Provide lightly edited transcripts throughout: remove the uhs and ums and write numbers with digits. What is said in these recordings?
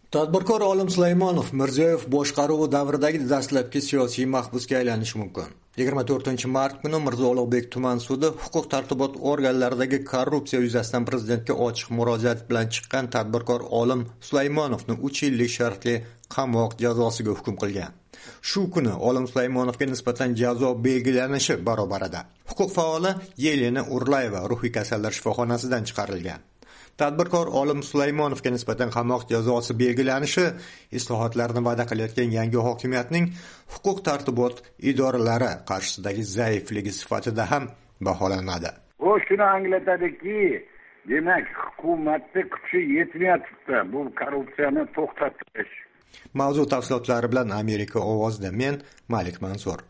Tadbirkor Olim Sulaymonov Mirziyoyev boshqaruvi davridagi dastlabki siyosiy mahbusga aylanishi mumkin. 24-mart kuni Mirzo Ulug'bek tuman sudi huquq-tartibot organlaridagi korrupsiya yuzasidan prezidentga ochiq murojaat bilan chiqqan tadbirkor Olim Sulaymonovni 3 yillik shartli qamoq jazosiga hukm qilgan. Shu kuni Olim Sulaymonovga nisbatan jazo belgilanishi barobarida huquq faoli Yelena Urlayeva ruhiy kasallar shifoxonasidan chiqarilgan. Tadbirkor Olim Sulaymonovga nisbatan qamoq jazosi belgilanishi islohotlarni va'da qilayotgan yangi hokimiyatning huquq-tartibot idoralari qarshisidagi zaifligi sifatida ham baholanadi. Bu shuni anglatadiki, demak, hukumatning kuchi yetmayapti bu korrupsiyani to'xtatish. Mavzu tafsilotlari bilan Amerika ovozida men Malik Mansur.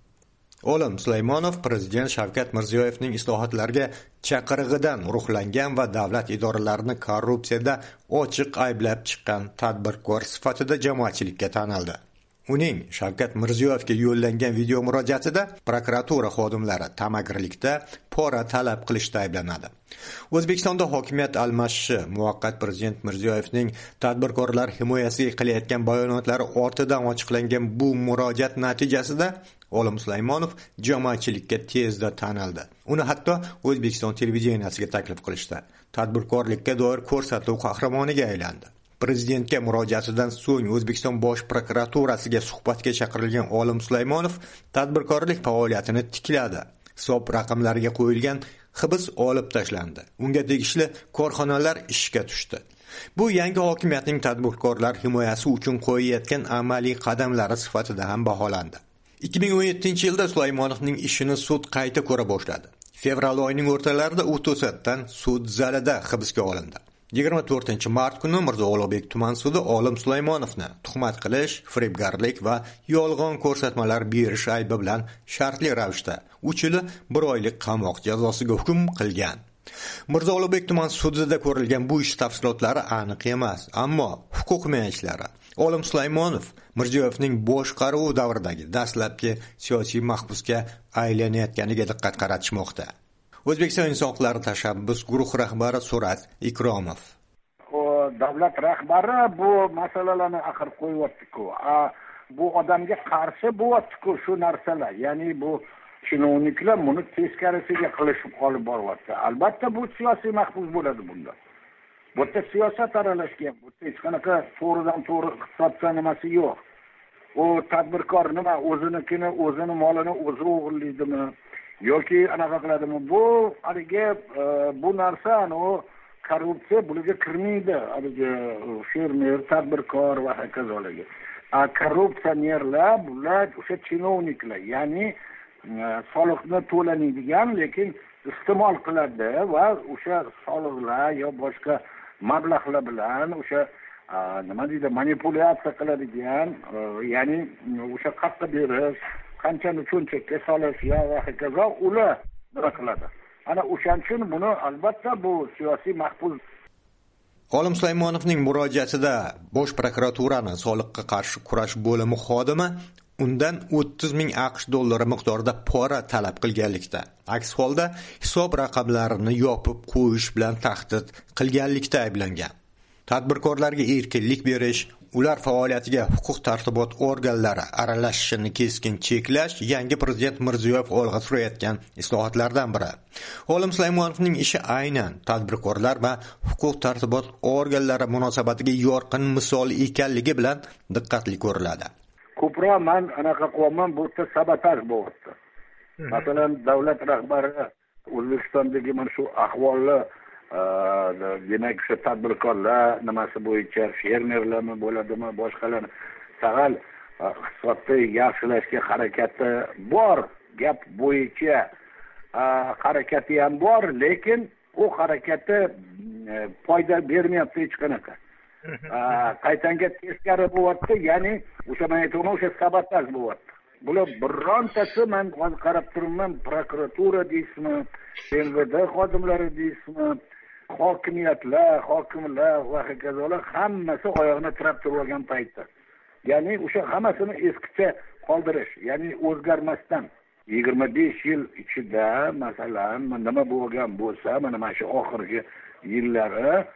Olim Sulaymonov prezident Shavkat Mirziyoyevning islohotlarga chaqirig'idan ruhlangan va davlat idoralarini korrupsiyada ochiq ayblab chiqqan tadbirkor sifatida jamoatchilikka tanildi. Uning Shavkat Mirziyoyevga yo'llangan video murojaatida prokuratura xodimlari tamagirlikda pora talab qilishda ayblanadi. O'zbekistonda hokimiyat almashishi muvaqqat prezident Mirziyoyevning tadbirkorlar himoyasiga qilayotgan bayonotlari ortidan ochiqlangan bu murojaat natijasida Olim Sulaymonov jamoatchilikka tezda tanildi. Uni hatto O'zbekiston televideniyasiga taklif qilishdi. Tadbirkorlikka doir ko'rsatuv qahramoniga aylandi. Prezidentga murojaatidan so'ng O'zbekiston bosh prokuraturasiga suhbatga chaqirilgan Olim Sulaymonov tadbirkorlik faoliyatini tikladi. Hisob raqamlariga qo'yilgan hibs olib tashlandi. Unga tegishli korxonalar ishga tushdi. Bu yangi hokimiyatning tadbirkorlar himoyasi uchun qo'yayotgan amaliy qadamlari sifatida ham baholandi. 2017-yilda Sulaymonovning ishini sud qayta ko'ra boshladi. Fevral oyining o'rtalarida u to'satdan sud zalida hibsga olindi. 24-mart kuni Mirzo Ulug'bek tuman sudi Olim Sulaymonovni tuhmat qilish, firibgarlik va yolg'on ko'rsatmalar berish aybi bilan shartli ravishda 3 yil 1 oylik qamoq jazosiga hukm qilgan. Mirzo Ulug'bek tuman sudida ko'rilgan bu ish tafsilotlari aniq emas, ammo huquq himoyachilari Olim Sulaymonov Mirziyoyevning boshqaruvi davridagi dastlabki siyosiy mahbusga aylanayotganiga diqqat qaratishmoqda. O'zbekiston inson huquqlari tashabbus guruhi rahbari Surat Ikromov. Davlat rahbari bu masalalarni axir qo'yyapti-ku. Bu odamga qarshi bo'lyapti-ku shu narsalar. Ya'ni bu chinovniklar buni teskarisiga qilishib olib boryapti. Albatta bu siyosiy mahbus bo'ladi bunda. Bu yerda siyosat aralashgan. Bu hech qanaqa to'g'ridan-to'g'ri iqtisodcha nimasi yo'q. U tadbirkor nima o'zinikini, o'zini molini o'zi o'g'irlaydimi yoki anaqa qiladimi? Bu haligi bu narsa o korrupsiya bularga kirmaydi. Haligi fermer, tadbirkor va hokazolarga. Korrupsionerlar bular o'sha chinovniklar, ya'ni soliqni to'lanadigan, lekin iste'mol qiladi va o'sha soliqlar yo boshqa mablag'lar bilan o'sha nima deydi, manipulyatsiya qiladigan, ya'ni o'sha qatqa berish, qanchani cho'nchakka solish va hokazo ular nima qiladi. Ana o'shaning uchun buni albatta bu siyosiy mahbus. Olim Sulaymonovning murojaatida bosh prokuraturani soliqqa qarshi kurash bo'limi xodimi undan 30 ming AQSh dollari miqdorida pora talab qilganlikda, aks holda hisob raqamlarini yopib qo'yish bilan tahdid qilganlikda ayblangan. Tadbirkorlarga erkinlik berish, ular faoliyatiga huquq-tartibot organlari aralashishini keskin cheklash yangi prezident Mirziyoyev olg'a surayotgan islohotlardan biri. Olim Sulaymonovning ishi aynan tadbirkorlar va huquq-tartibot organlari munosabatiga yorqin misol ekanligi bilan diqqatli ko'riladi. Ko'proq men anaqa qilaman, bu yerda sabotaj bo'lyapti. Masalan, davlat rahbari O'zbekistondagi mana shu ahvolni demak shu tadbirkorlar nimasi bo'yicha fermerlarmi bo'ladimi, boshqalar tag'al iqtisodni yaxshilashga harakati bor, gap bo'yicha harakati ham bor, lekin u harakati foyda bermayapti hech qanaqa. Qaytanga teskari bo'lyapti, ya'ni o'sha men aytganim o'sha sabotaj bo'lyapti. Bular birontasi men qarab turibman, prokuratura deysizmi, MVD xodimlari deysizmi, hokimiyatlar, hokimlar va hokazolar hammasi oyog'ini tirab turgan paytda. Ya'ni o'sha hammasini eskicha qoldirish, ya'ni o'zgarmasdan 25 yil ichida masalan nima bo'lgan bo'lsa, mana shu oxirgi yillari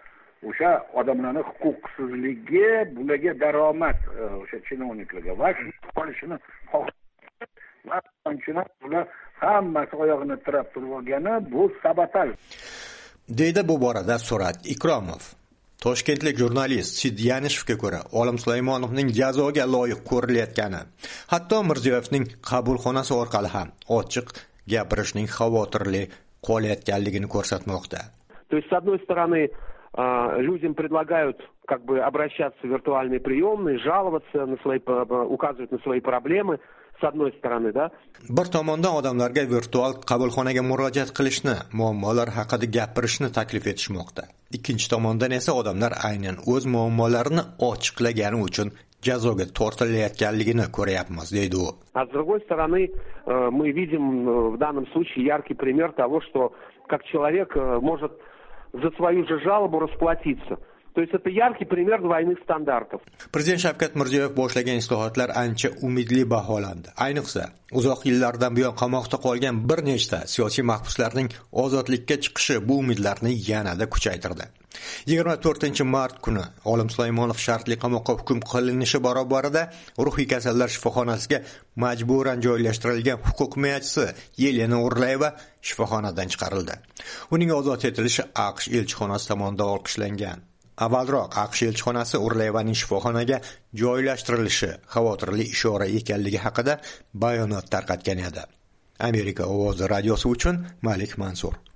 o'sha odamlarni huquqsizligi bularga daromad o'sha chinovniklarga va shu qolishini va ular hammasi oyog'ini tirab turib olgani bu sabotaj deydi bu borada Surat Ikromov. Toshkentlik jurnalist Sid Yanishevga ko'ra, Olim Sulaymonovning jazoga loyiq ko'rilayotgani, hatto Mirziyoyevning qabulxonasi orqali ham ochiq gapirishning xavotirli qolayotganligini ko'rsatmoqda. То есть, с одной стороны, людям предлагают как бы обращаться в виртуальные приемные, жаловаться на свои, указывать на свои проблемы, с одной стороны, да. Bir tomondan odamlarga virtual qabulxonaga murojaat qilishni, muammolar haqida gapirishni taklif etishmoqda. Ikkinchi tomondan esa odamlar aynan o'z muammolarini ochiqlagani uchun jazoga tortilayotganligini ko'ryapmiz, deydi u. А с другой стороны, мы видим в данном случае яркий пример того, что как человек может за свою же жалобу расплатиться. То есть это яркий пример двойных стандартов. Prezident Shavkat Mirziyoyev boshlagan islohotlar ancha umidli baholandi. Ayniqsa, uzoq yillardan buyon qamoqda qolgan bir nechta siyosiy mahbuslarning ozodlikka chiqishi bu umidlarni yanada kuchaytirdi. 24-mart kuni Olim Sulaymonov shartli qamoqqa hukm qilinishi barobarida ruhiy kasallar shifoxonasiga majburan joylashtirilgan huquq himoyachisi Yelena Urlayeva shifoxonadan chiqarildi. Uning ozod etilishi AQSh elchixonasi tomonidan olqishlangan. Avvalroq AQSh elchixonasi Urlayevaning shifoxonaga joylashtirilishi xavotirli ishora ekanligi haqida bayonot tarqatgan edi. Amerika ovozi radiosi uchun Malik Mansur.